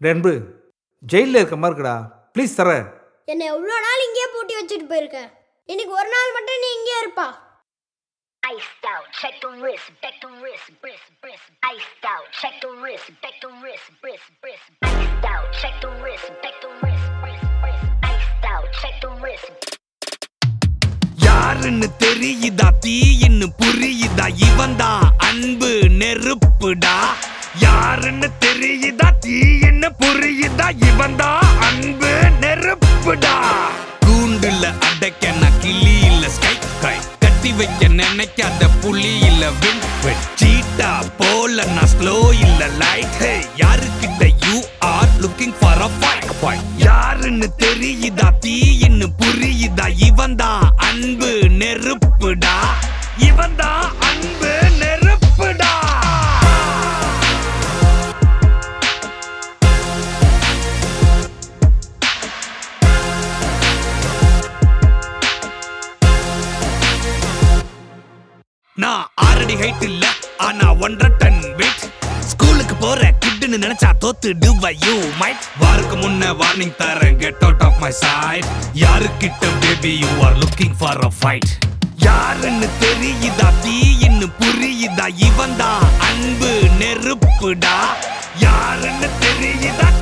ரெண்டு ஜெயிலில் இருக்க மாதிரி இருக்குடா, ப்ளீஸ் தர. என்னை எவ்வளோ நாள் இங்கேயே பூட்டி வச்சுட்டு போயிருக்கேன், இன்னைக்கு ஒரு நாள் மட்டும் நீ இங்கே இருப்பா. Iced out, check the wrist, back the wrist, wrist, wrist. Iced out, check the wrist, back the wrist, wrist, wrist. Iced out, check the wrist, back the wrist, wrist, wrist. Iced out, check the wrist. யாருன்னு தெரியுதா, தீயின்னு புரியுதா, இவன்தான் அன்பு நெருப்புடா. யாருன்னு தெரியுதா, தீயின்னு புரியுதா, இவன்தான் அன்பு நெருப்புடா. கூண்டுல அடைக்க நான் கிளி இல்ல ஸ்கை கை, கட்டி வைக்க நினைக்காத புலி இல்ல வின் சீட்டா போல நான் ஸ்லோ இல்ல லைட். யாருக்கிட்ட you are looking for a fight. யாருன்னு தெரியுதா, தீயின்னு புரியுதா, இவன்தான் அன்பு நெருப்புடா, இவன்தான் அன்பு நெருப்புடா. நான் 6 அடி ஹைட் இல்ல, ஆனா 1.5 டன் வெயிட். ஸ்கூலுக்கு போற கிட்னு நினைச்சா தோத்துடுவ யூ மைட். வாருக்கு முன்ன வார்னிங் தரேன், get out of my sight. யாருக்கிட்ட baby you are looking for a fight. யாருன்னு தெரியுதா, தீயின்னு புரியுதா, இவன்தான் அன்பு நெருப்புடா. யாருன்னு தெரியுதா,